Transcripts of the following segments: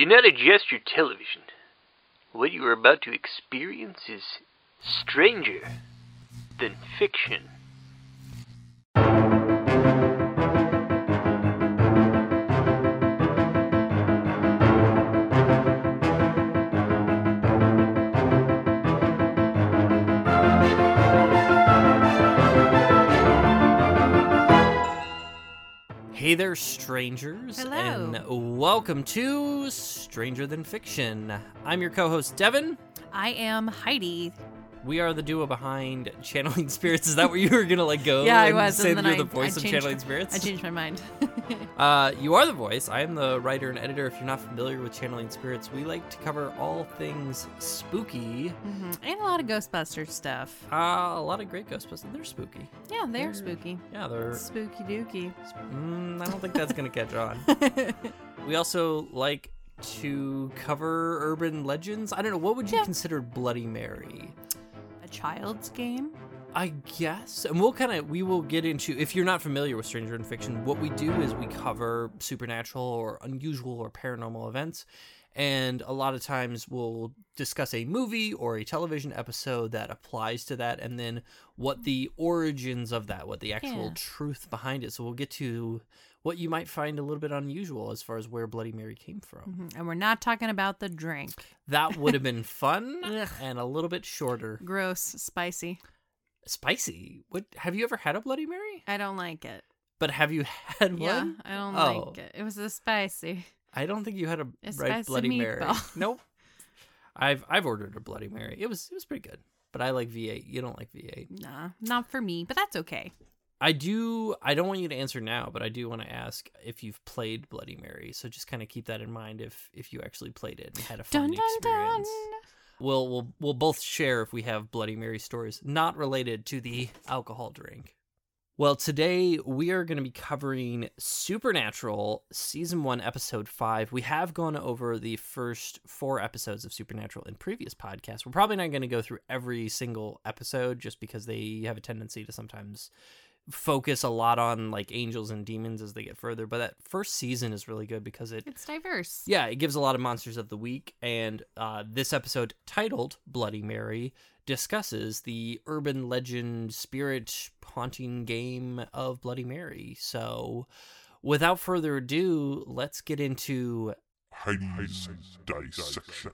Do not adjust your television. What you are about to experience is stranger than fiction. Hey there, strangers. Hello. And welcome to Stranger Than Fiction. I'm your co-host, Devin. I am Heidi. We are the duo behind Channeling Spirits. Is that where you were going to go? Yeah, I and was. Say And that then you're the voice of Channeling Spirits? I changed my mind. You are the voice. I am the writer and editor. If you're not familiar with Channeling Spirits, we like to cover all things spooky. And a lot of Ghostbusters stuff. A lot of great Ghostbusters. They're spooky. Yeah, they're spooky. Yeah, they're... Spooky dooky. I don't think that's going to catch on. We also like to cover urban legends. I don't know. What would you consider Bloody Mary? A child's game? I guess. And we will get into, if you're not familiar with Stranger in Fiction, what we do is we cover supernatural or unusual or paranormal events. And a lot of times we'll discuss a movie or a television episode that applies to that, and then what the origins of that, what the actual truth behind it. So we'll get to what you might find a little bit unusual as far as where Bloody Mary came from. And we're not talking about the drink. That would have been fun and a little bit shorter. Gross. Spicy. Spicy? What? Have you ever had a Bloody Mary? I don't like it. But have you had one? Yeah, I don't like it. It was a spicy. I don't think you had a It's right spicy Bloody Mary. meatball. Nope. I've ordered a Bloody Mary. It was pretty good. But I like V8. You don't like V8. Nah, not for me, but that's okay. I don't want you to answer now, but I do want to ask if you've played Bloody Mary. So just kind of keep that in mind if you actually played it and had a fun experience. We'll both share if we have Bloody Mary stories not related to the alcohol drink. Well, today we are going to be covering Supernatural Season 1, Episode 5. We have gone over the first 4 episodes of Supernatural in previous podcasts. We're probably not going to go through every single episode just because they have a tendency to sometimes focus a lot on like angels and demons as they get further, but that first season is really good because it's diverse. Yeah, it gives a lot of monsters of the week, and this episode titled Bloody Mary discusses the urban legend spirit haunting game of Bloody Mary. So without further ado, let's get into Heidi's dissection.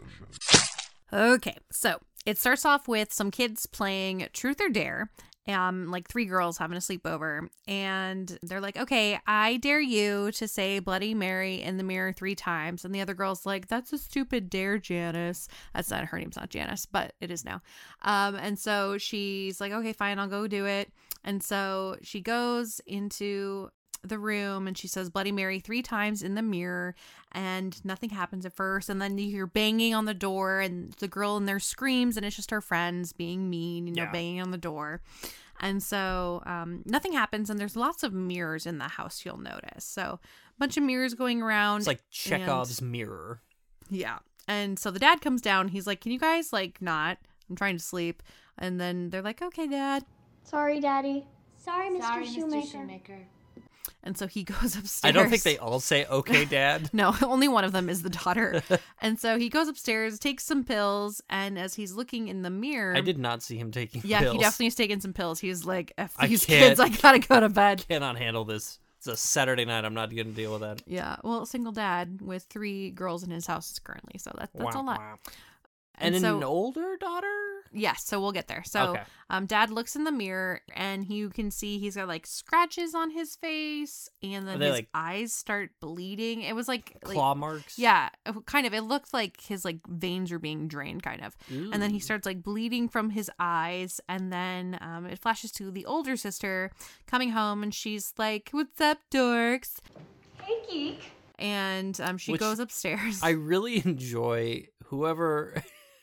Okay, so it starts off with some kids playing Truth or Dare. Like 3 girls having a sleepover, and they're like, okay, I dare you to say Bloody Mary in the mirror 3 times. And the other girl's like, that's a stupid dare, Janice. That's not, her name's not Janice, but it is now. And so she's like, okay, fine, I'll go do it. And so she goes into the room and she says Bloody Mary 3 times in the mirror, and nothing happens at first, and then you hear banging on the door, and the girl in there screams, and it's just her friends being mean, banging on the door. And so nothing happens, and there's lots of mirrors in the house, you'll notice. So a bunch of mirrors going around. It's like Chekhov's mirror. Yeah. And so the dad comes down, he's like, can you guys not, I'm trying to sleep. And then they're like, okay, Dad. Sorry, Daddy. Sorry, Mr. Shoemaker. And so he goes upstairs. I don't think they all say, okay, Dad. No, only one of them is the daughter. And so he goes upstairs, takes some pills, and as he's looking in the mirror... I did not see him taking pills. Yeah, he definitely is taking some pills. He's like, F these kids, I gotta go to bed. Cannot handle this. It's a Saturday night. I'm not going to deal with that. Yeah, well, single dad with 3 girls in his house currently, so that's a lot. Wow. And an older daughter? Yes, so we'll get there. So Dad looks in the mirror, and you can see he's got like scratches on his face, and then his eyes start bleeding. It was like claw marks? Yeah, kind of. It looked like his like veins are being drained, kind of. Ooh. And then he starts like bleeding from his eyes, and then it flashes to the older sister coming home, and she's like, "What's up, dorks?" Hey, geek. And she goes upstairs. I really enjoy whoever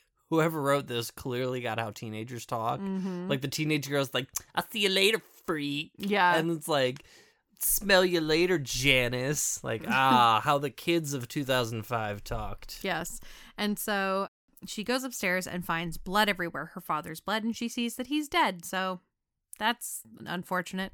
wrote this clearly got how teenagers talk. Mm-hmm. Like the teenage girl's like, I'll see you later, freak. Yeah. And it's like, smell you later, Janice. Like, how the kids of 2005 talked. Yes. And so she goes upstairs and finds blood everywhere, her father's blood, and she sees that he's dead. So that's unfortunate.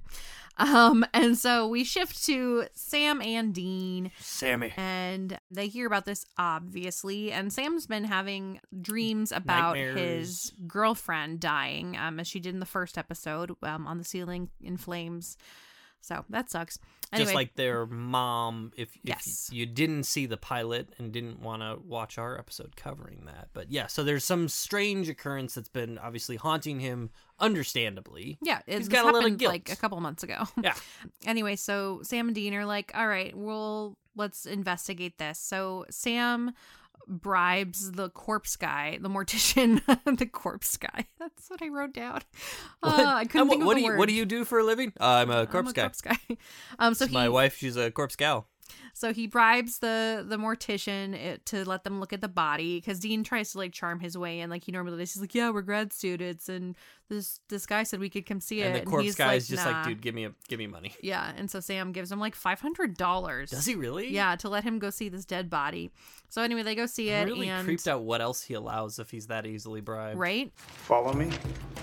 And so we shift to Sam and Dean. Sammy. And they hear about this, obviously. And Sam's been having dreams about Nightmares. his girlfriend dying, as she did in the first episode, on the ceiling in flames. So that sucks. Anyway, Just like their mom, if Yes. you didn't see the pilot and didn't want to watch our episode covering that. But yeah, so there's some strange occurrence that's been obviously haunting him, understandably. yeah, He's this got a little happened guilt. like a couple months ago. Yeah. Anyway, so Sam and Dean are like, all right, let's investigate this. So Sam bribes the corpse guy, the mortician, the corpse guy. That's what I wrote down. I couldn't think of the word. What do you do for a living? I'm a corpse guy. Corpse guy. So My wife, she's a corpse gal. So he bribes the mortician to let them look at the body, because Dean tries to like charm his way in, like he normally does. He's like, yeah, we're grad students, and this guy said we could come see And it. the corpse he's guy like, is just nah. like, dude, give me money. Yeah, and so Sam gives him like $500. Does he really? Yeah, to let him go see this dead body. So anyway, they go see it. I'm really and creeped out what else he allows if he's that easily bribed. right? Follow me?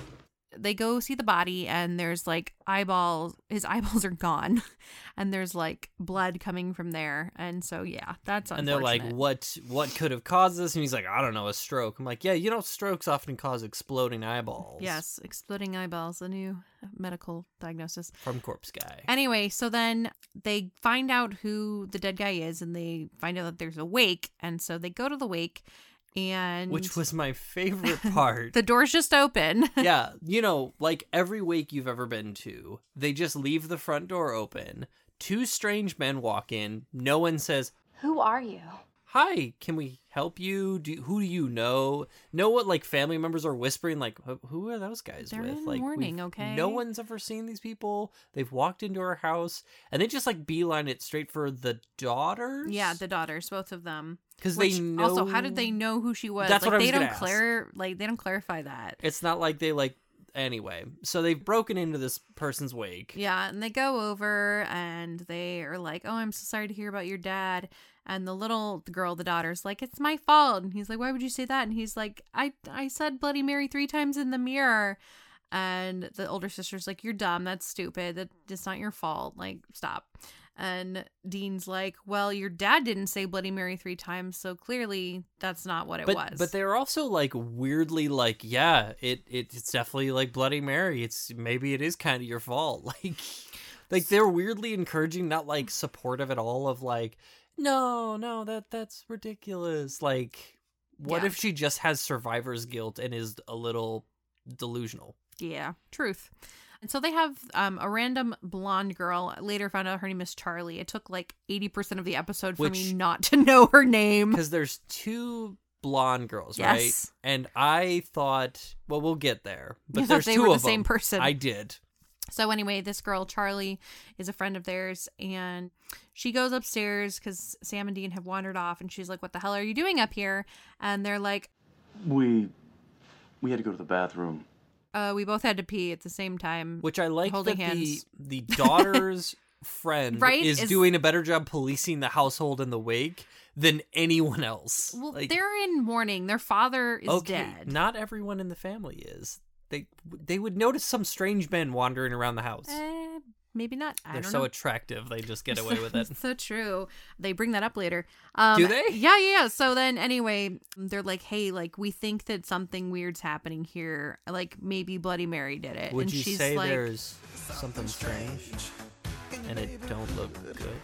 They go see the body, and there's like eyeballs. His eyeballs are gone, and there's like blood coming from there. And so yeah, that's And unfortunate. they're like, what could have caused this? And he's like, I don't know, a stroke. I'm like, yeah, strokes often cause exploding eyeballs. Yes, exploding eyeballs, a new medical diagnosis. From corpse guy. Anyway, so then they find out who the dead guy is, and they find out that there's a wake, and so they go to the wake, and Which was my favorite part. the door's just open. Yeah, like every wake you've ever been to, they just leave the front door open. Two strange men walk in. No one says, Who are you? hi, can we help you? Who do you know? Know what like family members are whispering, like, who are those guys They're with? in Like, mourning, okay? No one's ever seen these people. They've walked into our house and they just like beeline it straight for the daughters. Yeah, the daughters, both of them. because Which, they know. Also, how did they know who she was? That's like, what I was they gonna don't ask. they don't clarify that. It's not like they like. Anyway, so they've broken into this person's wake. Yeah, and they go over and they are like, "Oh, I'm so sorry to hear about your dad." And the little girl, the daughter's like, "It's my fault." And he's like, "Why would you say that?" And he's like, I said Bloody Mary 3 times in the mirror." And the older sister's like, "You're dumb. That's stupid. It's not your fault. Like, stop." And Dean's like, "Well, your dad didn't say Bloody Mary 3 times, so clearly that's not what it was." But they're also like weirdly like, yeah, it's definitely like Bloody Mary. Maybe it is kind of your fault. Like they're weirdly encouraging, not like supportive at all of like, no, that's ridiculous. Like, what Yeah. if she just has survivor's guilt and is a little delusional? Yeah, truth. And so they have a random blonde girl. Later found out her name is Charlie. It took like 80% of the episode for me Which- not to know her name. Because there's two blonde girls, Yes. right? And I thought, well, we'll get there. But You thought there's they two were of the same them. person. I did. So anyway, this girl, Charlie, is a friend of theirs, and she goes upstairs because Sam and Dean have wandered off, and she's like, "What the hell are you doing up here?" And they're like, We had to go to the bathroom. we both had to pee at the same time. Which I like Holding that hands. the daughter's friend Right? is Is- doing a better job policing the household in the wake than anyone else. Well, Like, they're in mourning. Their father is okay, dead. not everyone in the family is. They would notice some strange men wandering around the house. Maybe not. I They're don't so know. attractive, they just get away with it. So true. They bring that up later. Do they? Yeah. So then anyway, they're like, "Hey, like we think that something weird's happening here. Like maybe Bloody Mary did it." Would and you she's say like, there's something strange and it don't look good?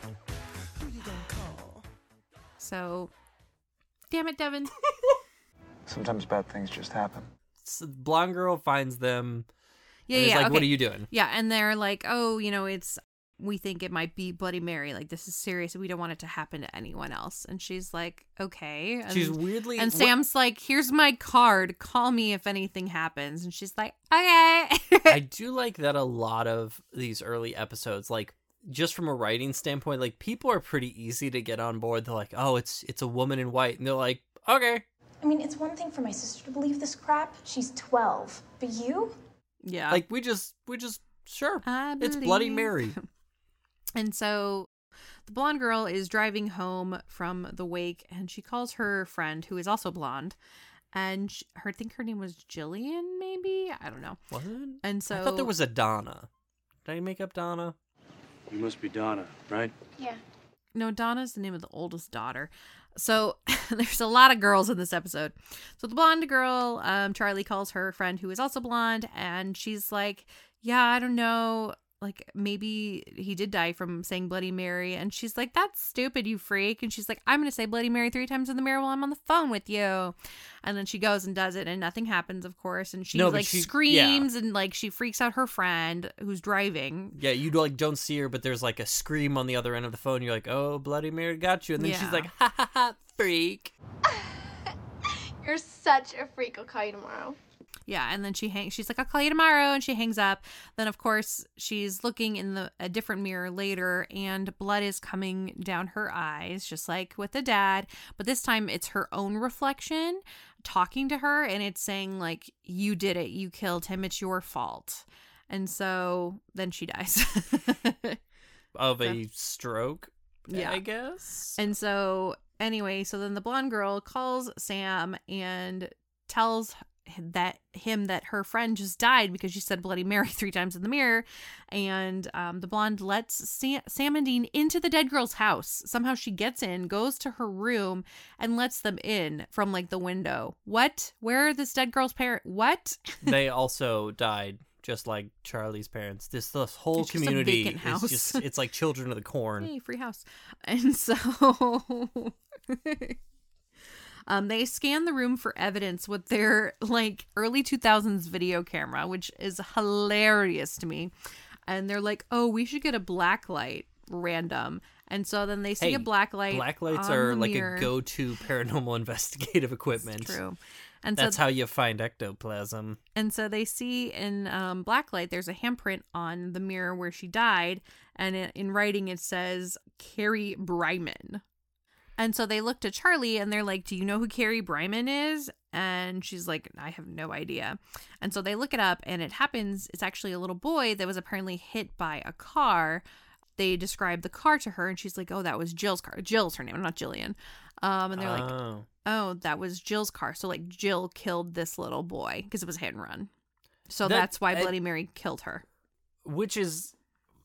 So, damn it, Devin. Sometimes bad things just happen. So the blonde girl finds them. Yeah, and is yeah. like, okay. what are you doing? Yeah, and they're like, "Oh, we think it might be Bloody Mary. Like this is serious. We don't want it to happen to anyone else." And she's like, "Okay." And, She's weirdly and Sam's like, "Here's my card. Call me if anything happens." And she's like, "Okay." I do like that a lot of these early episodes, like just from a writing standpoint, like people are pretty easy to get on board. They're like, "Oh, it's a woman in white," and they're like, "Okay." I mean, it's one thing for my sister to believe this crap. She's 12. But you? Yeah. Like we just sure, I it's Bloody believe. Mary. And so the blonde girl is driving home from the wake, and she calls her friend, who is also blonde, and I think her name was Jillian, maybe? I don't know. What? And so I thought there was a Donna. Did I make up Donna? You must be Donna, right? Yeah. No, Donna's the name of the oldest daughter. So there's a lot of girls in this episode. So the blonde girl, Charlie calls her friend who is also blonde, and she's like, yeah, I don't know. Like, maybe he did die from saying Bloody Mary. And she's like, that's stupid, you freak. And she's like, I'm going to say Bloody Mary 3 times in the mirror while I'm on the phone with you. And then she goes and does it, and nothing happens, of course. And she screams and like she freaks out her friend who's driving. Yeah, you like don't see her, but there's like a scream on the other end of the phone. You're like, oh, Bloody Mary got you. And then she's like, ha ha ha, freak. You're such a freak. I'll call you tomorrow. Yeah, and then she's like, I'll call you tomorrow, and she hangs up. Then, of course, she's looking in a different mirror later, and blood is coming down her eyes, just like with the dad. But this time, it's her own reflection talking to her, and it's saying, like, you did it. You killed him. It's your fault. And so then she dies. Of a stroke, yeah. I guess? And so, anyway, so then the blonde girl calls Sam and tells that her friend just died because she said Bloody Mary 3 times in the mirror. And the blonde lets Sam and Dean into the dead girl's house. Somehow she gets in, goes to her room, and lets them in from like the window. What? Where are this dead girl's parents? What? They also died, just like Charlie's parents. This whole community is just, it's like Children of the Corn. Hey, free house. And so they scan the room for evidence with their like early 2000s video camera, which is hilarious to me. And they're like, oh, we should get a black light random. And so then they see a black light. Black lights are like a go-to paranormal investigative equipment. It's true. And that's how you find ectoplasm. And so they see in blacklight, there's a handprint on the mirror where she died. And in writing, it says Carrie Bryman. And so they look to Charlie and they're like, do you know who Carrie Bryman is? And she's like, I have no idea. And so they look it up, and it happens. It's actually a little boy that was apparently hit by a car. They describe the car to her, and she's like, oh, that was Jill's car. Jill's her name, not Jillian. And they're like, oh, that was Jill's car. So like Jill killed this little boy because it was a hit and run. So that's why Bloody Mary killed her. Which is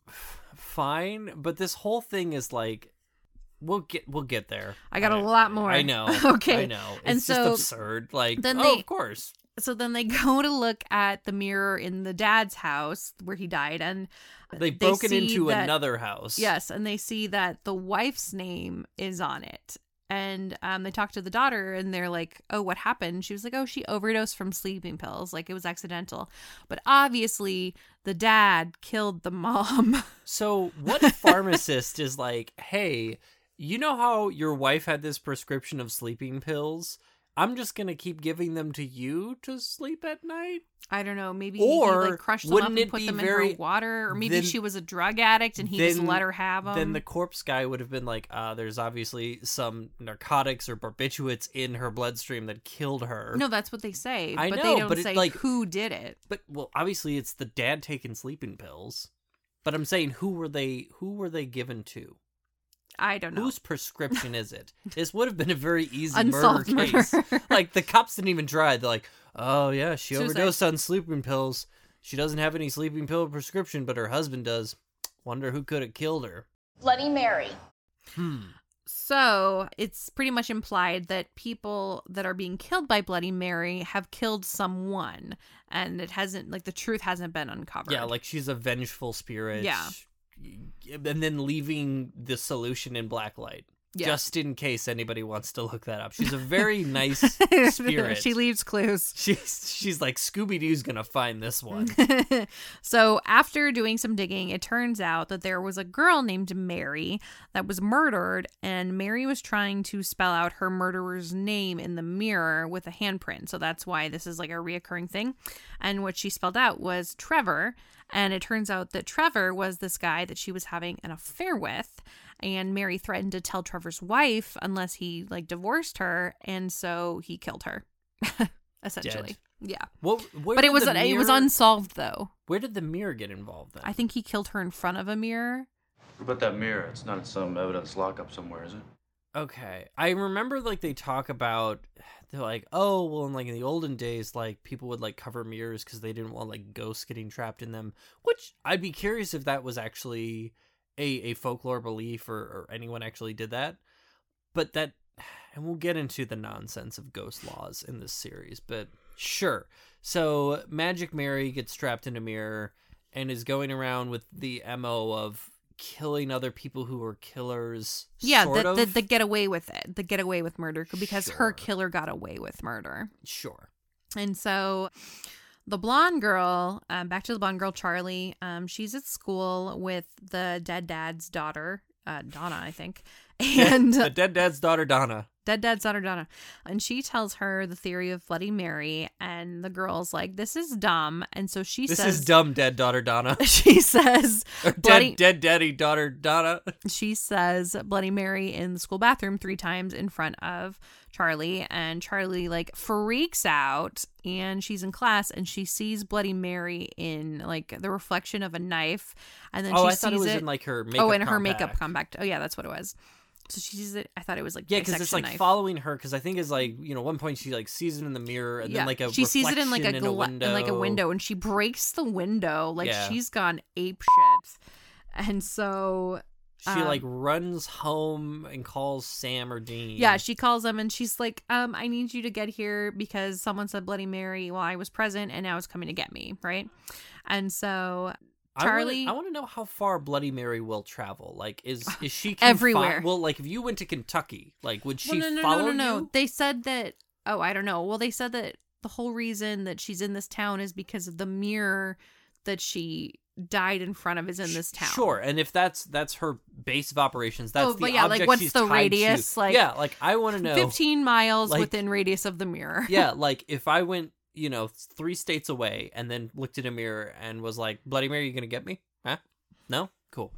fine, but this whole thing is like, we'll get there. I got a lot more. I know. Okay. I know. It's and just so absurd. Like, then of course. So then they go to look at the mirror in the dad's house where he died, and they've broken into another house. Yes, and they see that the wife's name is on it. And they talk to the daughter, and they're like, oh, what happened? She was like, oh, she overdosed from sleeping pills. Like, it was accidental. But obviously, the dad killed the mom. So what pharmacist is like, hey, you know how your wife had this prescription of sleeping pills? I'm just going to keep giving them to you to sleep at night? I don't know. Maybe or he like crushed them up and put them in her water. Or maybe she was a drug addict and he just let her have them. Then the corpse guy would have been like, there's obviously some narcotics or barbiturates in her bloodstream that killed her. No, that's what they say. I but know, they don't but say like, who did it. But, well, obviously it's the dad taking sleeping pills. But I'm saying, who were they given to? I don't know. Whose prescription is it? This would have been a very easy Unsolved murder case. Like, the cops didn't even try. They're like, oh, yeah, she overdosed on sleeping pills. She doesn't have any sleeping pill prescription, but her husband does. Wonder who could have killed her. Bloody Mary. So it's pretty much implied that people that are being killed by Bloody Mary have killed someone, and it hasn't, like, the truth hasn't been uncovered. Yeah, like she's a vengeful spirit. Yeah. And then leaving the solution in black light. Yeah. Just in case anybody wants to look that up. She's a very nice spirit. She leaves clues. She's like, Scooby-Doo's gonna find this one. So after doing some digging, it turns out that there was a girl named Mary that was murdered, and Mary was trying to spell out her murderer's name in the mirror with a handprint. So that's why this is like a reoccurring thing. And what she spelled out was Trevor. And it turns out that Trevor was this guy that she was having an affair with. And Mary threatened to tell Trevor's wife unless he like divorced her, and so he killed her, essentially. Dead. Yeah. But it was unsolved though. Where did the mirror get involved then? I think he killed her in front of a mirror. What about that mirror? It's not in some evidence lockup somewhere, is it? Okay. I remember, like, they talk about, they're like, oh, well, in, like, in the olden days, like, people would, like, cover mirrors because they didn't want, like, ghosts getting trapped in them, which I'd be curious if that was actually a folklore belief or anyone actually did that. But that, and we'll get into the nonsense of ghost laws in this series, but sure. So Magic Mary gets trapped in a mirror and is going around with the MO of killing other people who are killers. Yeah, the get away with it. The get away with murder because Sure. her killer got away with murder. Sure. And so the blonde girl, back to the blonde girl, Charlie, she's at school with the dead dad's daughter, Donna, I think. And the dead dad's daughter, Donna. Dead dad's daughter, Donna. And she tells her the theory of Bloody Mary. And the girl's like, this is dumb. And so she says... This is dumb, dead daughter, Donna. She says... dead daddy daughter, Donna. She says Bloody Mary in the school bathroom 3 times in front of Charlie. And Charlie, like, freaks out. And she's in class and she sees Bloody Mary in, like, the reflection of a knife. And then I thought it was in, like, her makeup Oh, in her compact. makeup compact. Oh, yeah, that's what it was. So she sees it. I thought it was like yeah, because it's like knife. following her. Because I think it's like, you know, one point she like sees it in the mirror, and then like she sees it in like a window, and she breaks the window. Like she's gone ape shit, and so she like runs home and calls Sam or Dean. Yeah, she calls them and she's like, I need you to get here because someone said Bloody Mary while I was present, and now it's coming to get me, right? And so. Charlie, I want to know how far Bloody Mary will travel. Like, is she everywhere? Well, like if you went to Kentucky, like would she follow No. you? They said that. Oh, I don't know. Well, they said that the whole reason that she's in this town is because of the mirror that she died in front of is in this town. Sure, and if that's her base of operations, that's the yeah, object like what's she's the tied radius? to. Like, yeah, like I want to know 15 miles like, within radius of the mirror. Yeah, like if I went, 3 states away and then looked in a mirror and was like, Bloody Mary, you gonna get me? Huh? No? Cool.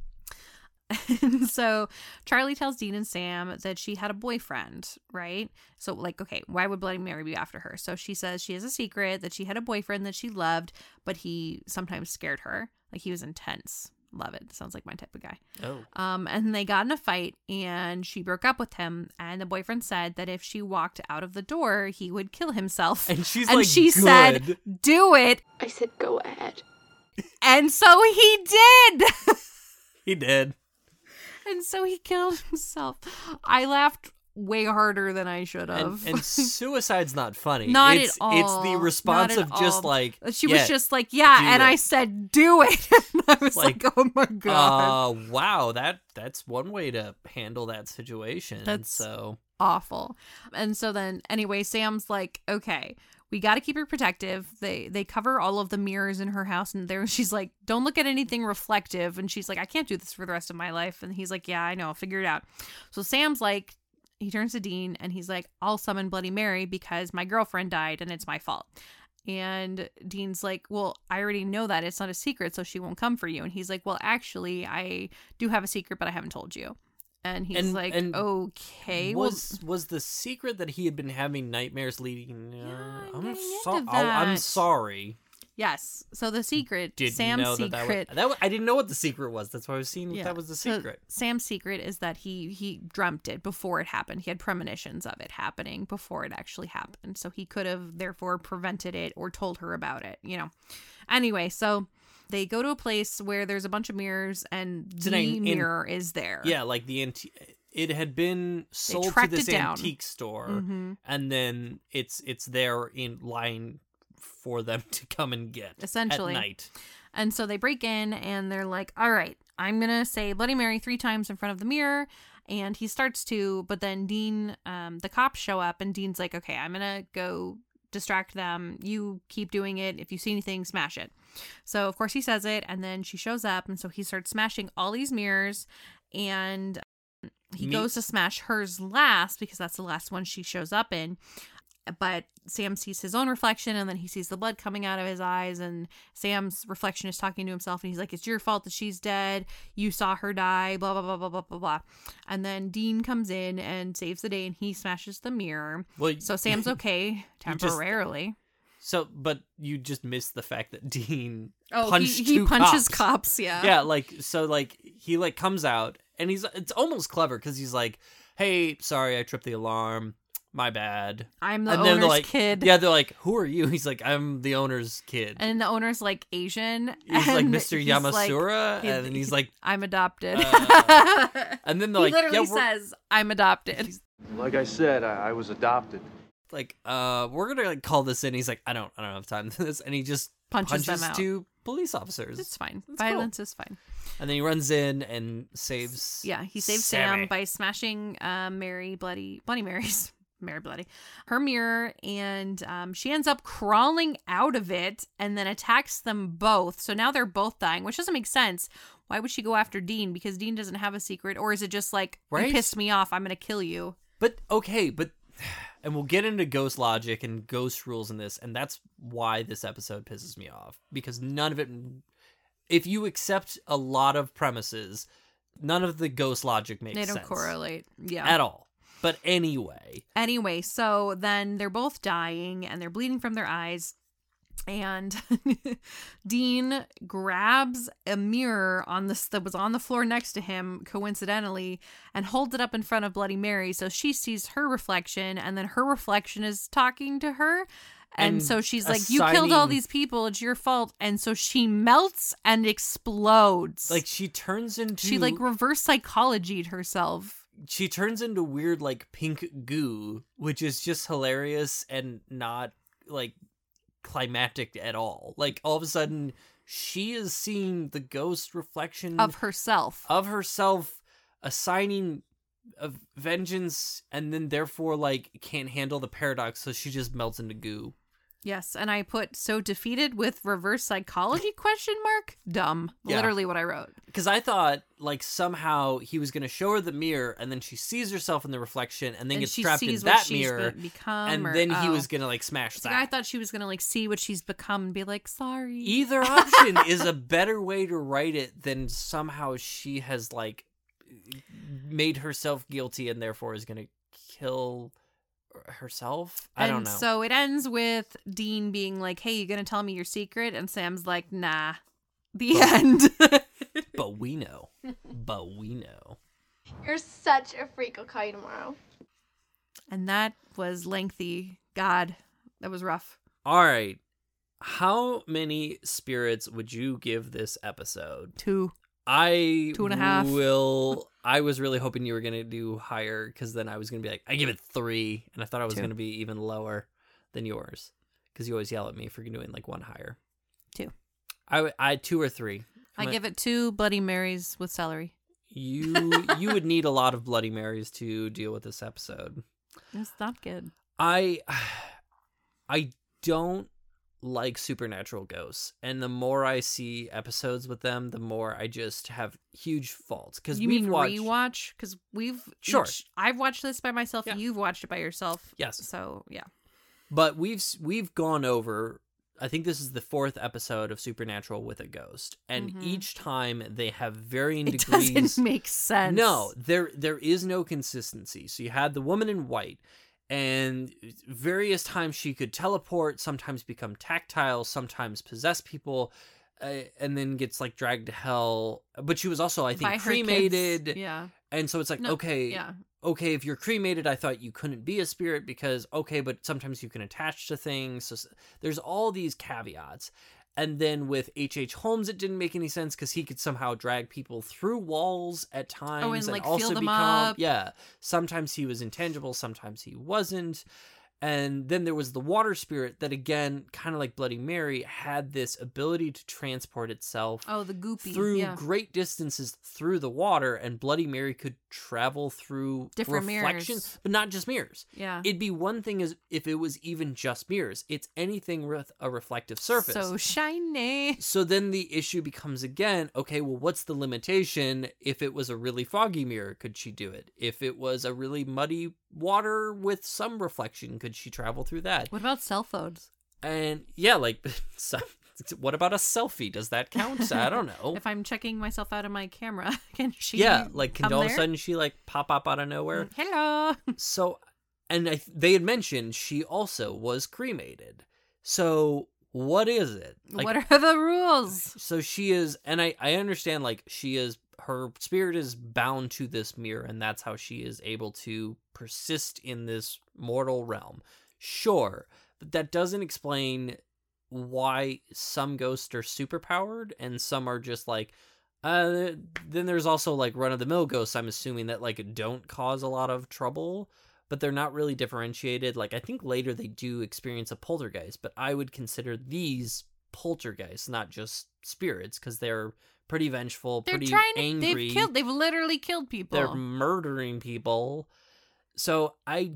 And so Charlie tells Dean and Sam that she had a boyfriend, right? So like, okay, why would Bloody Mary be after her? So she says she has a secret that she had a boyfriend that she loved, but he sometimes scared her. Like he was intense. Love it. Sounds like my type of guy. Oh. And they got in a fight and she broke up with him. And the boyfriend said that if she walked out of the door, he would kill himself. And she good. Said, do it. I said, go ahead. And so he did. He did. And so he killed himself. I laughed way harder than I should have. And suicide's not funny. Not at all. It's the response of just like... She was just like, yeah, and I said, do it. And I was like, oh my God. Wow, that's one way to handle that situation. That's so awful. And so then, anyway, Sam's like, okay, we got to keep her protective. They cover all of the mirrors in her house, and she's like, don't look at anything reflective. And she's like, I can't do this for the rest of my life. And he's like, yeah, I know, I'll figure it out. So Sam's like, he turns to Dean and he's like, I'll summon Bloody Mary because my girlfriend died and it's my fault. And Dean's like, well, I already know that. It's not a secret, so she won't come for you. And he's like, well, actually, I do have a secret, but I haven't told you. And he's like, okay. Was the secret that he had been having nightmares leading? I'm sorry. Yes. So the secret, Didn't Sam's know secret. I didn't know what the secret was. That's why I was seeing if that was the secret. So Sam's secret is that he dreamt it before it happened. He had premonitions of it happening before it actually happened. So he could have therefore prevented it or told her about it, Anyway, so they go to a place where there's a bunch of mirrors and the mirror is there. Yeah, like it had been sold to this antique store, and then it's there in line for them to come and get essentially at night. And so they break in and they're like, all right, I'm gonna say Bloody Mary 3 times in front of the mirror. And he starts to, but then Dean, the cops show up and Dean's like, okay, I'm gonna go distract them. You keep doing it. If you see anything, smash it. So of course he says it, and then she shows up, and so he starts smashing all these mirrors, and he goes to smash hers last because that's the last one she shows up in. But Sam sees his own reflection, and then he sees the blood coming out of his eyes, and Sam's reflection is talking to himself, and he's like, it's your fault that she's dead. You saw her die, blah, blah, blah, blah, blah, blah, blah. And then Dean comes in and saves the day, and he smashes the mirror. Well, so Sam's okay temporarily. But you just missed the fact that Dean he punches cops, yeah. Yeah, he comes out, and it's almost clever because he's like, hey, sorry, I tripped the alarm. My bad. I'm the And then they're owner's like, kid. Yeah, they're like, who are you? He's like, I'm the owner's kid. And the owner's like Asian. He's like and Mr. he's Yamasura, like- and he's like, I'm adopted. and then they're He like, literally yeah, says, I'm adopted. Like I said, I was adopted. like, we're gonna like call this in. He's like, I don't have time for this, and he just Punches them out. 2 police officers. It's fine. That's Violence is fine. And then he runs in and saves. Yeah, he saves Sammy. Sam by smashing Bloody Mary's Mary Bloody her mirror, and she ends up crawling out of it and then attacks them both. So now they're both dying, which doesn't make sense. Why would she go after Dean? Because Dean doesn't have a secret, or is it just like, Right? you pissed me off, I'm gonna kill you? But okay, and we'll get into ghost logic and ghost rules in this, and that's why this episode pisses me off, because none of it, if you accept a lot of premises, none of the ghost logic makes sense. They don't correlate. Yeah. At all. But anyway, so then they're both dying and they're bleeding from their eyes. And Dean grabs a mirror that was on the floor next to him, coincidentally, and holds it up in front of Bloody Mary. So she sees her reflection, and then her reflection is talking to her. And so she's like, you killed all these people, it's your fault. And so she melts and explodes. like she turns into... She like reverse psychologied herself. She turns into weird like pink goo, which is just hilarious and not like climactic at all. Like all of a sudden she is seeing the ghost reflection Of herself. Assigning a vengeance, and then therefore like can't handle the paradox, so she just melts into goo. Yes, and I put so defeated with reverse psychology ? Dumb. Yeah. Literally what I wrote. Because I thought like somehow he was going to show her the mirror, and then she sees herself in the reflection, and then And gets she trapped in sees what that she's mirror, become, and or- then he oh. was going to like smash It's that. like I thought she was gonna like see what she's become and be like, sorry. Either option is a better way to write it than somehow she has like made herself guilty and therefore is going to kill herself. I don't know. So it ends with Dean being like, hey, you gonna tell me your secret? And Sam's like, nah. The end. But we know. You're such a freak. I'll call you tomorrow. And that was lengthy. God, that was rough. All right. How many spirits would you give this episode? 2. I 2.5. I was really hoping you were going to do higher, because then I was going to be like, I give it 3. And I thought I was 2. going to be even lower than yours, because you always yell at me for doing like 1 higher. 2. I 2 or 3. I give it 2 Bloody Marys with celery. You would need a lot of Bloody Marys to deal with this episode. It's not good. I don't like supernatural ghosts, and the more I see episodes with them, the more I just have huge faults. Because You we've mean watched... rewatch? Because Sure. I've watched this by myself. Yeah. You've watched it by yourself. Yes. So yeah. But we've gone over, I think this is the 4th episode of Supernatural with a ghost, and each time they have varying It degrees. doesn't make sense. No, there is no consistency. So you had the woman in white, and various times she could teleport, sometimes become tactile, sometimes possess people, and then gets like dragged to hell. But she was also, I think, By her cremated. kids. Yeah. And so it's like, No, okay, yeah. okay, if you're cremated, I thought you couldn't be a spirit because, okay, but sometimes you can attach to things. So there's all these caveats. And then with H.H. Holmes, it didn't make any sense because he could somehow drag people through walls at times. and, like, also feel them become, up. yeah, sometimes he was intangible, sometimes he wasn't. And then there was the water spirit that, again, kind of like Bloody Mary, had this ability to transport itself Oh, the goopy. through yeah. great distances through the water, and Bloody Mary could travel through Different reflection, mirrors. but not just mirrors. Yeah. It'd be one thing as if it was even just mirrors. It's anything with a reflective surface. So shiny. So then the issue becomes again, okay, well, what's the limitation? If it was a really foggy mirror, could she do it? If it was a really muddy water with some reflection, could she travel through that? What about cell phones? And yeah, like, so, what about a selfie? Does that count? I don't know. If I'm checking myself out of my camera, can she? Yeah, like, can come all of a there? sudden she, like, pop up out of nowhere? Hello. So, and they had mentioned she also was cremated. So, what is it? Like, What are the rules? so she is, and I understand, like, she is her spirit is bound to this mirror, and that's how she is able to persist in this mortal realm. Sure, but that doesn't explain why some ghosts are superpowered and some are just like, then there's also like run-of-the-mill ghosts, I'm assuming, that like don't cause a lot of trouble, but they're not really differentiated. Like, I think later they do experience a poltergeist, but I would consider these poltergeists, not just spirits, because they're pretty vengeful, pretty angry. They've literally killed people. They're murdering people. So I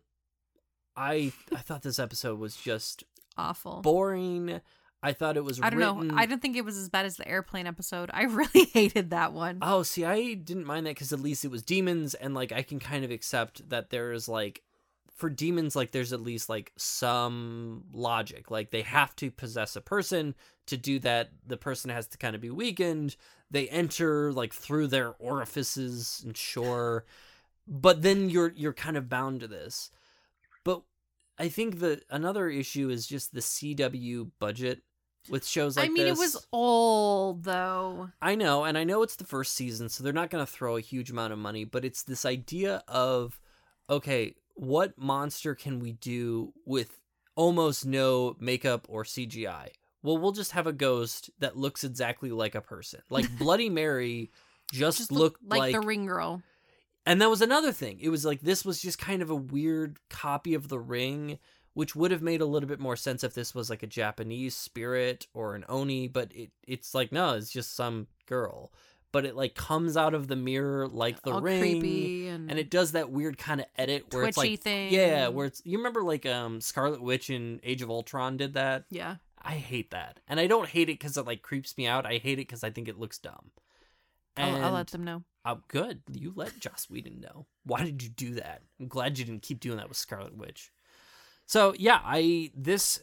thought this episode was just awful, boring. I thought it was I don't know. I don't think it was as bad as the airplane episode. I really hated that one. Oh, see, I didn't mind that because at least it was demons, and like I can kind of accept that there's like, for demons, like there's at least like some logic. Like they have to possess a person. To do that, the person has to kind of be weakened. They enter like through their orifices, and sure, but then you're kind of bound to this. But I think that another issue is just the CW budget with shows like this. It was old, though. I know, and I know it's the first season, so they're not going to throw a huge amount of money, but it's this idea of, okay, what monster can we do with almost no makeup or CGI? Well, we'll just have a ghost that looks exactly like a person. Like Bloody Mary just looked like the Ring Girl. And that was another thing. It was like, this was just kind of a weird copy of The Ring, which would have made a little bit more sense if this was like a Japanese spirit or an Oni, but it's like, no, it's just some girl. But it like comes out of the mirror like The Ring. Creepy and it does that weird kind of edit where it's like, thing. Yeah, where it's, you remember like Scarlet Witch in Age of Ultron did that? Yeah. I hate that. And I don't hate it because it like creeps me out. I hate it because I think it looks dumb. I'll let them know. Oh, good. You let Joss Whedon know. Why did you do that? I'm glad you didn't keep doing that with Scarlet Witch. So yeah, I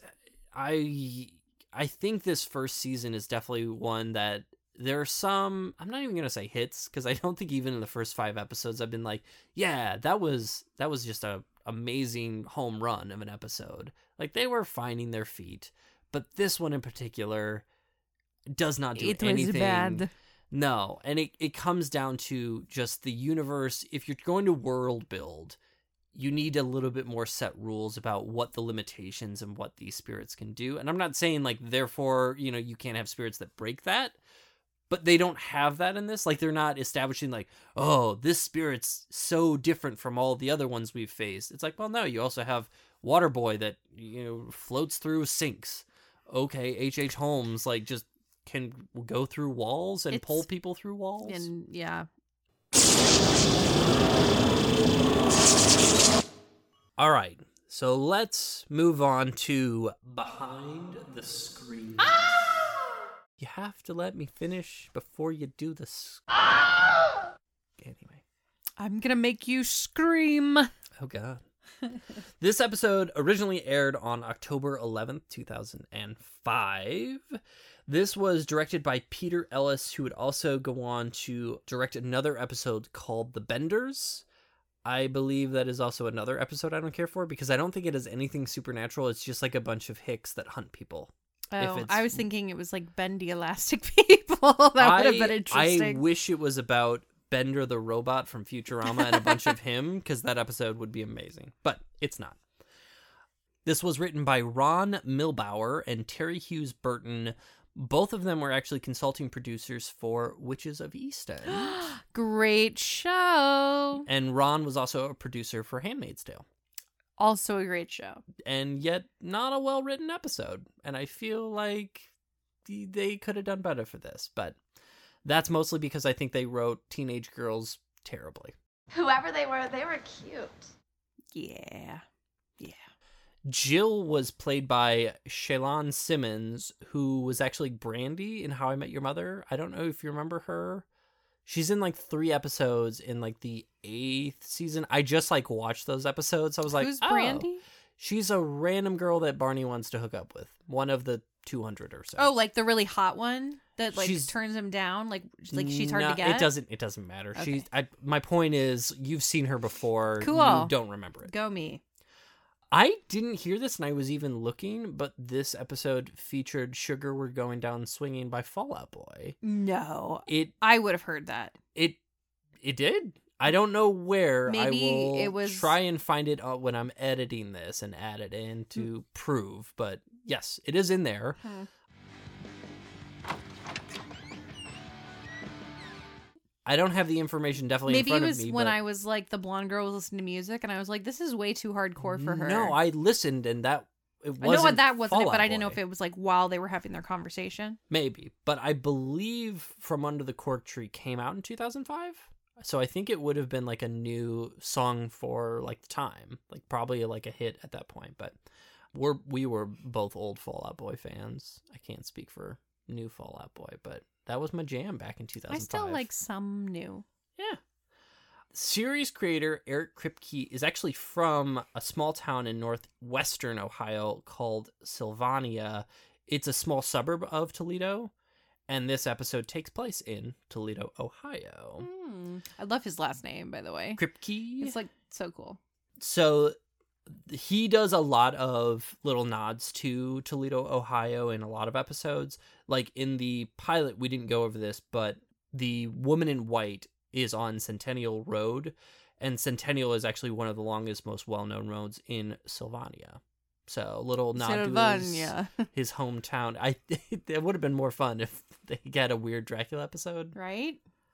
think this first season is definitely one that there are some, I'm not even gonna say hits, because I don't think even in the first 5 episodes I've been like, yeah, that was just a amazing home run of an episode. Like they were finding their feet, but this one in particular does not do anything. It was bad. No, and it comes down to just the universe. If you're going to world build, you need a little bit more set rules about what the limitations and what these spirits can do. And I'm not saying like, therefore, you can't have spirits that break that, but they don't have that in this. Like they're not establishing like, oh, this spirit's so different from all the other ones we've faced. It's like, well, no, you also have Waterboy that, floats through sinks. Okay, H.H. Holmes, like just can go through walls and pull people through walls. And yeah. All right, so let's move on to Behind the Screen. You have to let me finish before you do this. Anyway. I'm gonna make you scream. Oh, God. This episode originally aired on October 11th, 2005. This was directed by Peter Ellis, who would also go on to direct another episode called The Benders. I believe that is also another episode I don't care for, because I don't think it has anything supernatural. It's just like a bunch of hicks that hunt people. Oh, I was thinking it was like Bendy Elastic People. That would have been interesting. I wish it was about Bender the robot from Futurama and a bunch of him, because that episode would be amazing. But it's not. This was written by Ron Milbauer and Terry Hughes Burton. Both of them were actually consulting producers for Witches of East End. Great show. And Ron was also a producer for Handmaid's Tale. Also a great show. And yet not a well-written episode. And I feel like they could have done better for this. But that's mostly because I think they wrote teenage girls terribly. Whoever they were cute. Yeah. Jill was played by Shaylon Simmons, who was actually Brandy in How I Met Your Mother. I don't know if you remember her. She's in like 3 episodes in like the 8th season. I just like watched those episodes. I was like, who's Brandy? She's a random girl that Barney wants to hook up with. One of the 200 or so. Oh, like the really hot one that like turns him down? Like she's hard to get? It doesn't matter. Okay. My point is, you've seen her before. Cool. You don't remember it. Go me. I didn't hear this, and I was even looking, but this episode featured Sugar We're Going Down Swinging by Fall Out Boy. No. It I would have heard that. It did. I don't know where. Maybe I will it was... try and find it when I'm editing this and add it in to prove. But yes, it is in there. I don't have the information definitely in front of me. Maybe it was when I was like, the blonde girl was listening to music, and I was like, this is way too hardcore for her. No, I listened, and it wasn't. I know what that wasn't it, but I didn't know Boy. if it was like while they were having their conversation. Maybe, but I believe From Under the Cork Tree came out in 2005. So I think it would have been like a new song for like the time, like probably like a hit at that point. But we were both old Fall Out Boy fans. I can't speak for new Fall Out Boy, but that was my jam back in 2005. I still like some new. Yeah. Series creator Eric Kripke is actually from a small town in northwestern Ohio called Sylvania. It's a small suburb of Toledo. And this episode takes place in Toledo, Ohio. I love his last name, by the way. Kripke. It's like so cool. So he does a lot of little nods to Toledo, Ohio in a lot of episodes. Like in the pilot, we didn't go over this, but the Woman in White is on Centennial Road. And Centennial is actually one of the longest, most well-known roads in Sylvania. So a little nod to his hometown. It would have been more fun if they had a weird Dracula episode. Right?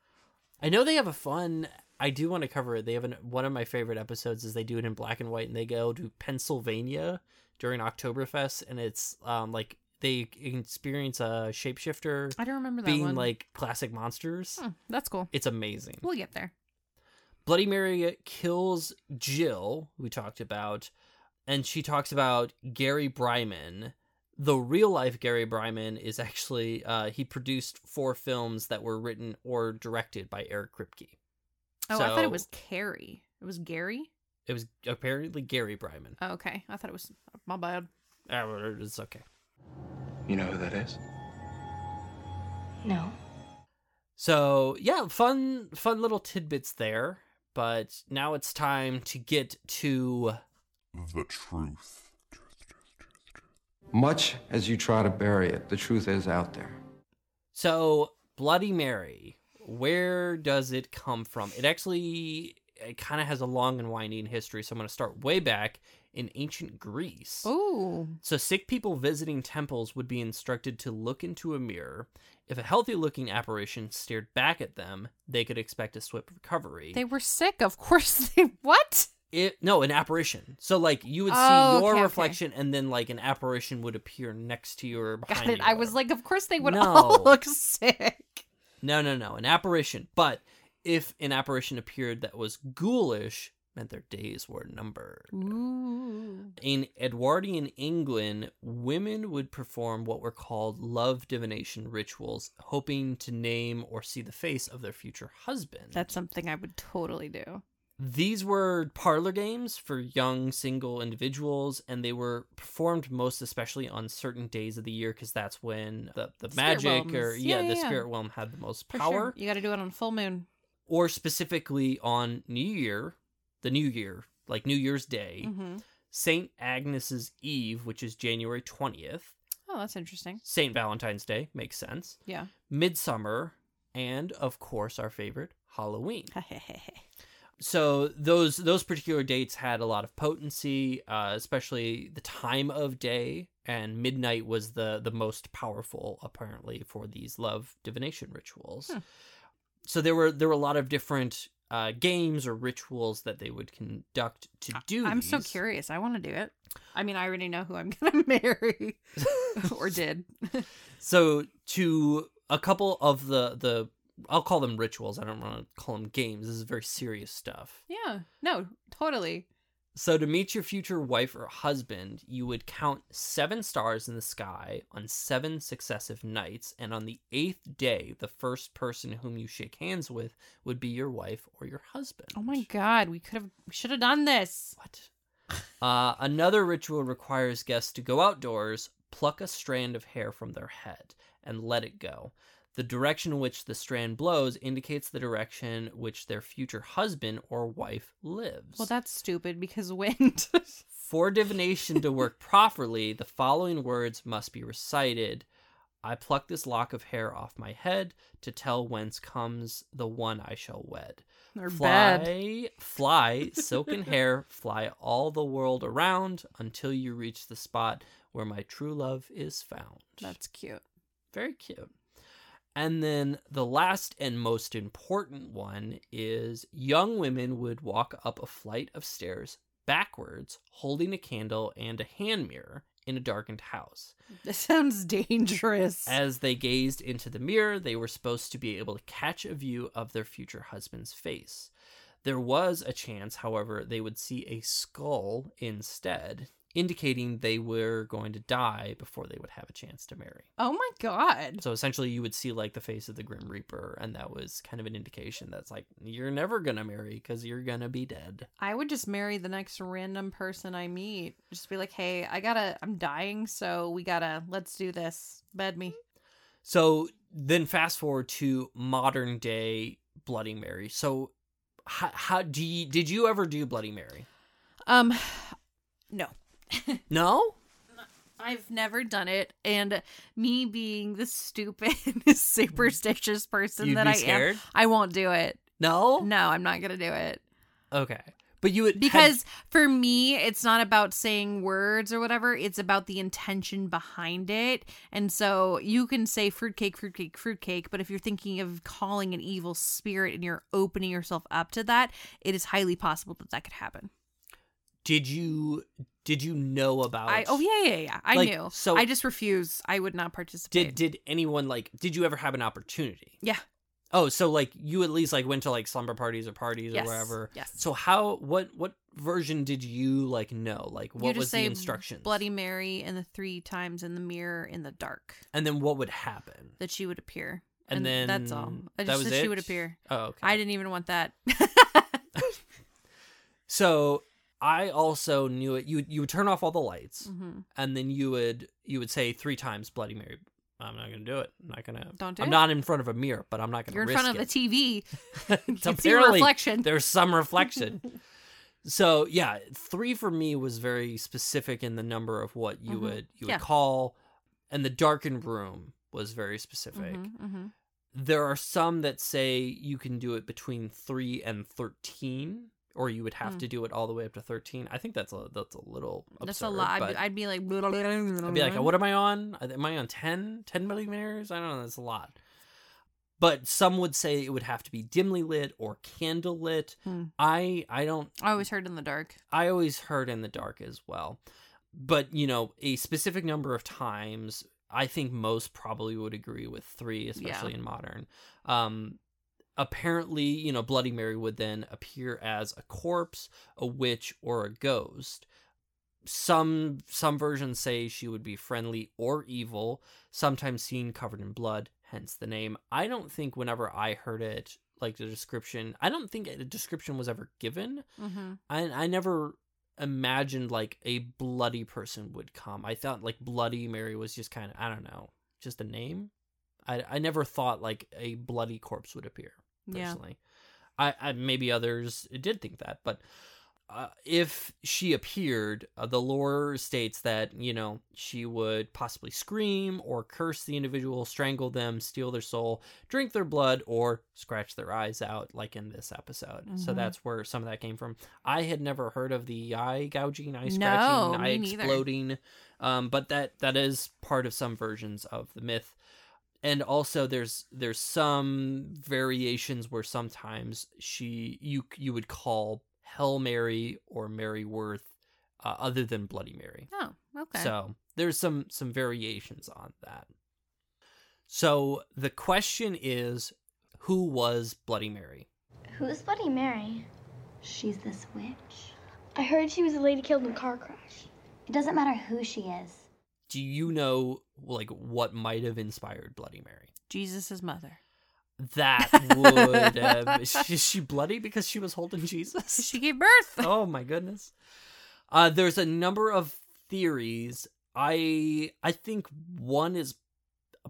I know they have a fun... I do want to cover it. They have one of my favorite episodes is they do it in black and white, and they go to Pennsylvania during Oktoberfest, and it's like they experience a shapeshifter. I don't remember that being one. like classic monsters. That's cool. It's amazing. We'll get there. Bloody Mary kills Jill, we talked about, and she talks about Gary Bryman. The real-life Gary Bryman is actually, he produced 4 films that were written or directed by Eric Kripke. Oh, I thought it was Carrie. It was Gary? It was apparently Gary Bryman. Oh, okay. I thought it was... My bad. It's okay. You know who that is? No. So, yeah, fun little tidbits there. But now it's time to get to... The truth. Much as you try to bury it, the truth is out there. So, Bloody Mary, where does it come from? It kind of has a long and winding history, so I'm going to start way back in ancient Greece. Ooh. So sick people visiting temples would be instructed to look into a mirror. If a healthy-looking apparition stared back at them, they could expect a swift recovery. They were sick, of course. What? An apparition. So, like, you would see your reflection, and then, like, an apparition would appear next to you or behind you. Got it. I was like, of course they would all look sick. No. An apparition. But if an apparition appeared that was ghoulish, meant their days were numbered. Ooh. In Edwardian England, women would perform what were called love divination rituals, hoping to name or see the face of their future husband. That's something I would totally do. These were parlor games for young single individuals, and they were performed most especially on certain days of the year because that's when the magic the spirit realm had the most power. Sure. You got to do it on full moon. Or specifically on the New Year, like New Year's Day, St. Agnes's Eve, which is January 20th. Oh, that's interesting. St. Valentine's Day, makes sense. Yeah. Midsummer, and of course our favorite, Halloween. So those particular dates had a lot of potency, especially the time of day, and midnight was the most powerful, apparently, for these love divination rituals. So there were a lot of different games or rituals that they would conduct to do. I'm so curious. I want to do it. I mean, I already know who I'm gonna marry, or did. So to a couple of the I'll call them rituals. I don't want to call them games. This is very serious stuff. Yeah. No, totally. So to meet your future wife or husband, you would count 7 stars in the sky on 7 successive nights, and on the 8th day, the first person whom you shake hands with would be your wife or your husband. Oh my God, we should have done this. What? Another ritual requires guests to go outdoors, pluck a strand of hair from their head, and let it go. The direction in which the strand blows indicates the direction which their future husband or wife lives. Well, that's stupid because wind. For divination to work properly, the following words must be recited. I pluck this lock of hair off my head to tell whence comes the one I shall wed. Or Fly, silken hair, fly all the world around until you reach the spot where my true love is found. That's cute. Very cute. And then the last and most important one is young women would walk up a flight of stairs backwards, holding a candle and a hand mirror in a darkened house. This sounds dangerous. As they gazed into the mirror, they were supposed to be able to catch a view of their future husband's face. There was a chance, however, they would see a skull instead, indicating they were going to die before they would have a chance to marry. Oh my god. So essentially you would see like the face of the Grim Reaper, and that was kind of an indication that's like, you're never gonna marry because you're gonna be dead. I would just marry the next random person I meet. Just be like, hey, I'm dying, so let's do this. Bed me. So then fast forward to modern day Bloody Mary. So did you ever do Bloody Mary? No. No? I've never done it, and me being the stupid, superstitious person You'd that be I scared? am, I won't do it. No? No, I'm not gonna do it. Okay. But you would... Because for me, it's not about saying words or whatever. It's about the intention behind it. And so you can say fruitcake, fruitcake, fruitcake, but if you're thinking of calling an evil spirit and you're opening yourself up to that, it is highly possible that that could happen. Did you know about... Yeah. I knew. So I just refuse. I would not participate. Did anyone, did you ever have an opportunity? Yeah. Oh, so, you at least, went to, slumber parties or parties or wherever? Yes. So what version did you, know? What was the instructions? Bloody Mary and the 3 times in the mirror in the dark. And then what would happen? That she would appear. And then... That's all. That was it? She would appear. Oh, okay. I didn't even want that. So... I also knew it. You would turn off all the lights, mm-hmm. and then you would say 3 times Bloody Mary. I'm not gonna do it. I'm not gonna. Don't do I'm it. not in front of a mirror, but I'm not gonna. You're in risk front of it. the TV. You can see Apparently, reflection. There's some reflection. So yeah, 3 for me was very specific in the number of what you would call, and the darkened room was very specific. Mm-hmm. There are some that say you can do it between 3 and 13. Or you would have to do it all the way up to 13. I think that's a little absurd. That's a lot. I'd be like... I'd be like, what am I on? Am I on 10? 10 millimeters? I don't know. That's a lot. But some would say it would have to be dimly lit or candle lit. I always heard in the dark. I always heard in the dark as well. But, a specific number of times, I think most probably would agree with 3, especially in modern. Apparently, Bloody Mary would then appear as a corpse, a witch, or a ghost. Some versions say she would be friendly or evil, sometimes seen covered in blood, hence the name. I don't think whenever I heard it, the description, I don't think a description was ever given. Mm-hmm. I never imagined, a bloody person would come. I thought, Bloody Mary was just kind of, I don't know, just a name. I never thought, a bloody corpse would appear. Personally, I maybe others did think that, but if she appeared, the lore states that she would possibly scream or curse the individual, strangle them, steal their soul, drink their blood, or scratch their eyes out, like in this episode. Mm-hmm. So that's where some of that came from. I had never heard of the eye gouging, eye scratching, eye exploding, but that is part of some versions of the myth. And also, there's some variations where sometimes you would call Hell Mary or Mary Worth other than Bloody Mary. Oh, okay. So there's some variations on that. So the question is, who was Bloody Mary? Who's Bloody Mary? She's this witch. I heard she was the lady killed in a car crash. It doesn't matter who she is. Do you know, what might have inspired Bloody Mary? Jesus' mother. That would... is she bloody because she was holding Jesus? She gave birth. Oh, my goodness. There's a number of theories. I think one is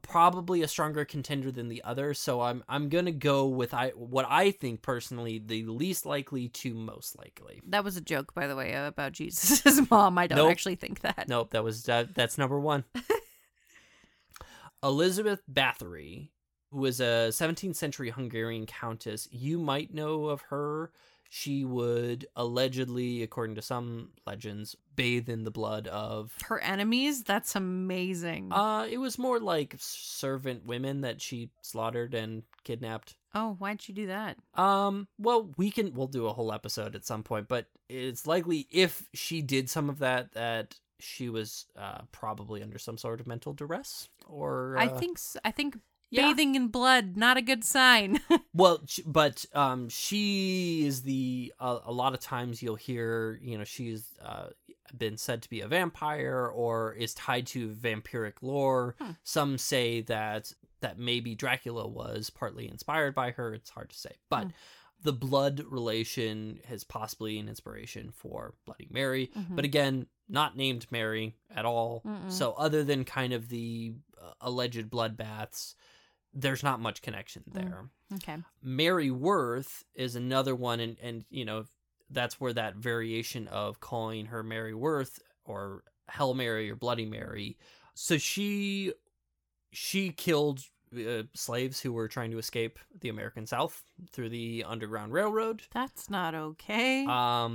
probably a stronger contender than the other. So I'm gonna go with what I think personally the least likely to most likely. That was a joke, by the way, about Jesus' mom. I don't actually think that. Nope, that's number one. Elizabeth Bathory, who was a 17th century Hungarian countess. You might know of her. She would allegedly, according to some legends, bathe in the blood of her enemies. That's amazing. It was more like servant women that she slaughtered and kidnapped. Oh, why'd she do that? Well, we'll do a whole episode at some point, but it's likely if she did some of that she was probably under some sort of mental duress, or I think bathing in blood, not a good sign. Well, but she is a lot of times you'll hear, she's been said to be a vampire or is tied to vampiric lore. Some say that maybe Dracula was partly inspired by her. It's hard to say, but the blood relation has possibly an inspiration for Bloody Mary. But again, not named Mary at all. So other than kind of the alleged bloodbaths, there's not much connection there. Okay. Mary Worth is another one, and that's where that variation of calling her Mary Worth or Hell Mary or Bloody Mary. So she killed slaves who were trying to escape the American South through the Underground Railroad. That's not okay.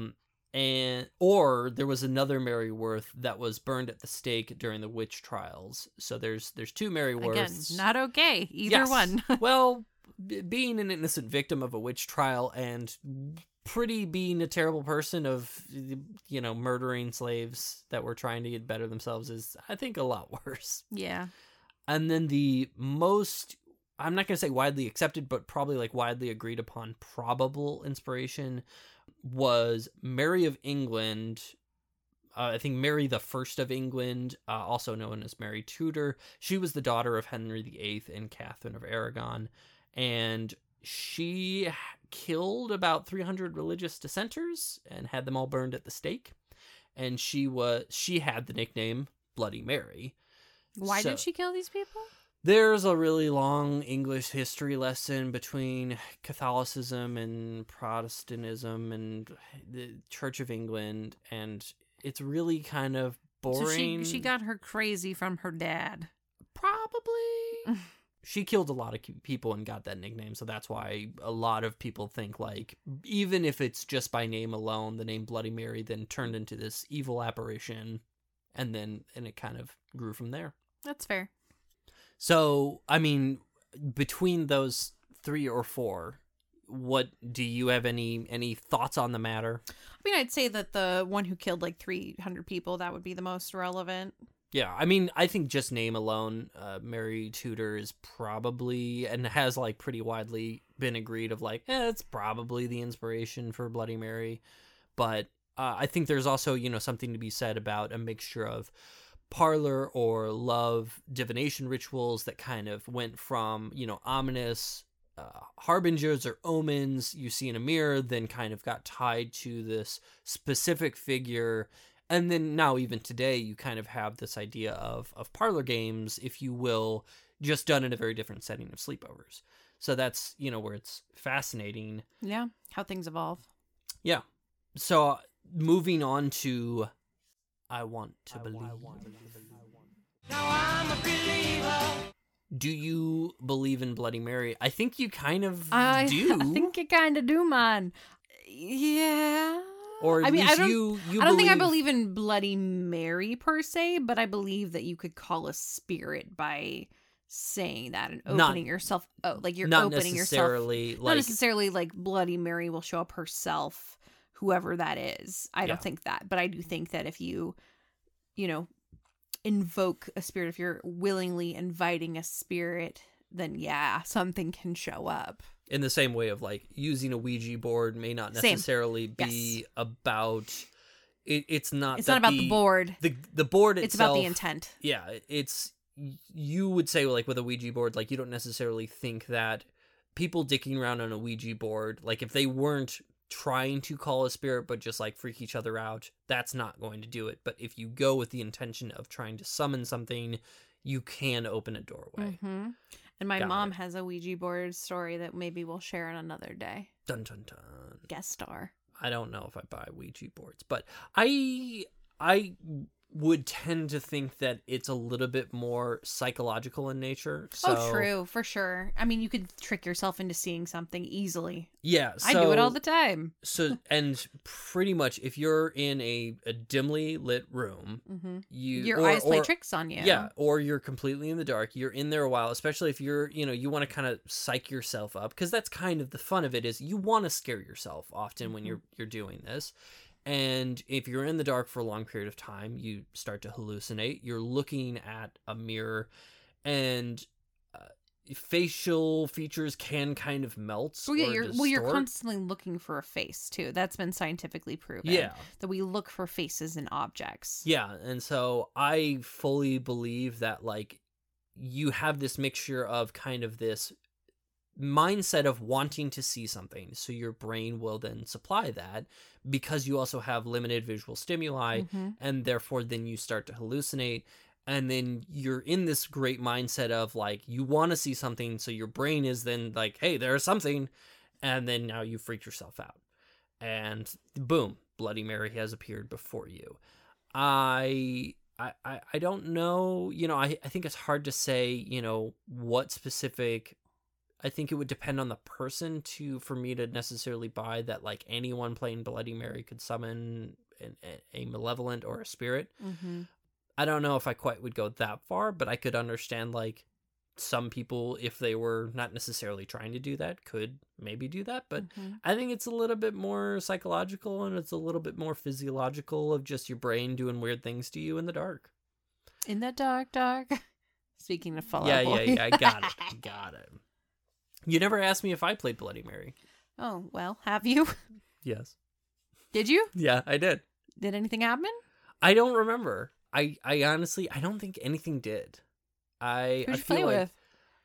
Or there was another Mary Worth that was burned at the stake during the witch trials. So there's two Mary Worths. Again, not okay. Either one. Well, being an innocent victim of a witch trial and being a terrible person of, murdering slaves that were trying to better themselves is, I think, a lot worse. Yeah. And then the most, I'm not going to say widely accepted, but probably like widely agreed upon probable inspiration was Mary of England. I think Mary the First of England, also known as Mary Tudor. She was the daughter of Henry VIII and Catherine of Aragon, and she killed about 300 religious dissenters and had them all burned at the stake. And she had the nickname Bloody Mary. Why did she kill these people? There's a really long English history lesson between Catholicism and Protestantism and the Church of England, and it's really kind of boring. So she got her crazy from her dad. Probably. She killed a lot of people and got that nickname, so that's why a lot of people think, like, even if it's just by name alone, the name Bloody Mary then turned into this evil apparition, and it kind of grew from there. That's fair. So, I mean, between those 3 or 4, what do you have any thoughts on the matter? I mean, I'd say that the one who killed like 300 people, that would be the most relevant. Yeah, I mean, I think just name alone, Mary Tudor is probably, and has like pretty widely been agreed of like, it's probably the inspiration for Bloody Mary. But I think there's also, something to be said about a mixture of parlor or love divination rituals that kind of went from, ominous harbingers or omens you see in a mirror, then kind of got tied to this specific figure. And then now even today, you kind of have this idea of parlor games, if you will, just done in a very different setting of sleepovers. So that's, where it's fascinating. Yeah, how things evolve. Yeah. So moving on to I Want to Believe. Now I'm a believer. Do you believe in Bloody Mary? I think you kind of do. I think you kind of do, man. Yeah. Or at least I don't think I believe in Bloody Mary per se, but I believe that you could call a spirit by saying that and opening yourself. Oh, like you're opening yourself. Not necessarily like Bloody Mary will show up herself, whoever that is. I don't think that, but I do think that if you invoke a spirit, if you're willingly inviting a spirit, then something can show up. In the same way of like using a Ouija board may not necessarily be about it. It's not about the board. The board itself. It's about the intent. Yeah, you would say like with a Ouija board, like you don't necessarily think that people dicking around on a Ouija board, like if they weren't trying to call a spirit but just like freak each other out, that's not going to do it. But if you go with the intention of trying to summon something, you can open a doorway. Mm-hmm. And my Got mom it. has a Ouija board story that maybe we'll share on another day. Dun dun dun. Guest star. I don't know if I buy Ouija boards, but I would tend to think that it's a little bit more psychological in nature. So, Oh, true, for sure. I mean, you could trick yourself into seeing something easily. Yeah, I do it all the time. So, and pretty much if you're in a dimly lit room, Your eyes play tricks on you. Yeah, or you're completely in the dark. You're in there a while, especially if you're, you want to kind of psych yourself up, because that's kind of the fun of it, is you want to scare yourself often when you're doing this. And if you're in the dark for a long period of time, you start to hallucinate. You're looking at a mirror, and facial features can kind of melt. Well, yeah, or you're distort. constantly looking for a face too. That's been scientifically proven. Yeah. That we look for faces in objects. Yeah, and so I fully believe that, like, you have this mixture of kind of this mindset of wanting to see something, so your brain will then supply that, because you also have limited visual stimuli, and therefore then you start to hallucinate, and then you're in this great mindset of, like, you want to see something, so your brain is then like, hey, there's something, and then now you freak yourself out, and boom, Bloody Mary has appeared before you. I don't know, I think it's hard to say, what specific. I think it would depend on the person for me to necessarily buy that, like, anyone playing Bloody Mary could summon a malevolent or a spirit. I don't know if I quite would go that far, but I could understand, like, some people, if they were not necessarily trying to do that, could maybe do that. But I think it's a little bit more psychological, and it's a little bit more physiological of just your brain doing weird things to you in the dark. In the dark. Speaking of Fall Out Yeah, Boy. I got it. Got it. You never asked me if I played Bloody Mary. Oh, well, have you? Yes. Did you? Yeah, I did. Did anything happen? I don't remember. I honestly, I don't think anything did. I Who'd you feel play like, with?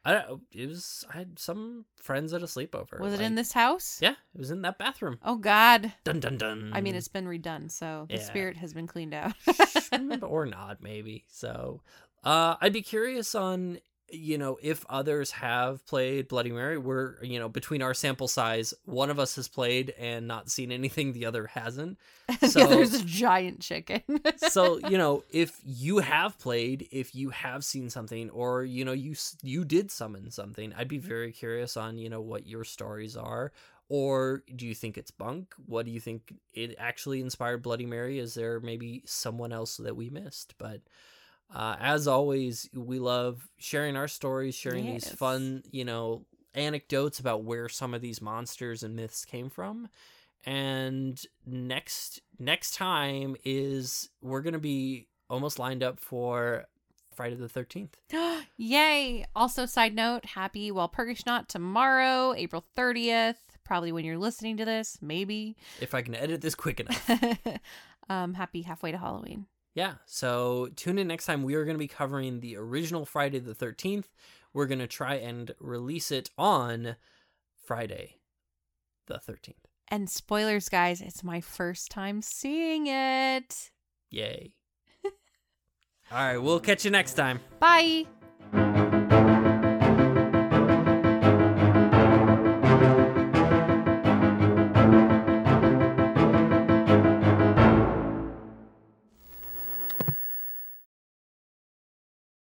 I had some friends at a sleepover. Was it in this house? Yeah, it was in that bathroom. Oh, God. Dun dun dun. I mean, it's been redone, so the Yeah. spirit has been cleaned out. Or not, maybe. So, I'd be curious on, if others have played Bloody Mary. We're, between our sample size, one of us has played and not seen anything, the other hasn't. So, The other's a giant chicken. so, if you have played, if you have seen something, or, you did summon something, I'd be very curious on, what your stories are. Or do you think it's bunk? What do you think it actually inspired Bloody Mary? Is there maybe someone else that we missed? But as always, we love sharing our stories, sharing these fun, anecdotes about where some of these monsters and myths came from. And next time is we're going to be almost lined up for Friday the 13th. Yay! Also, side note, happy Walpurgisnacht tomorrow, April 30th. Probably when you're listening to this, maybe. If I can edit this quick enough. Happy halfway to Halloween. Yeah, so tune in next time. We are going to be covering the original Friday the 13th. We're going to try and release it on Friday the 13th. And spoilers, guys, it's my first time seeing it. Yay. All right, we'll catch you next time. Bye.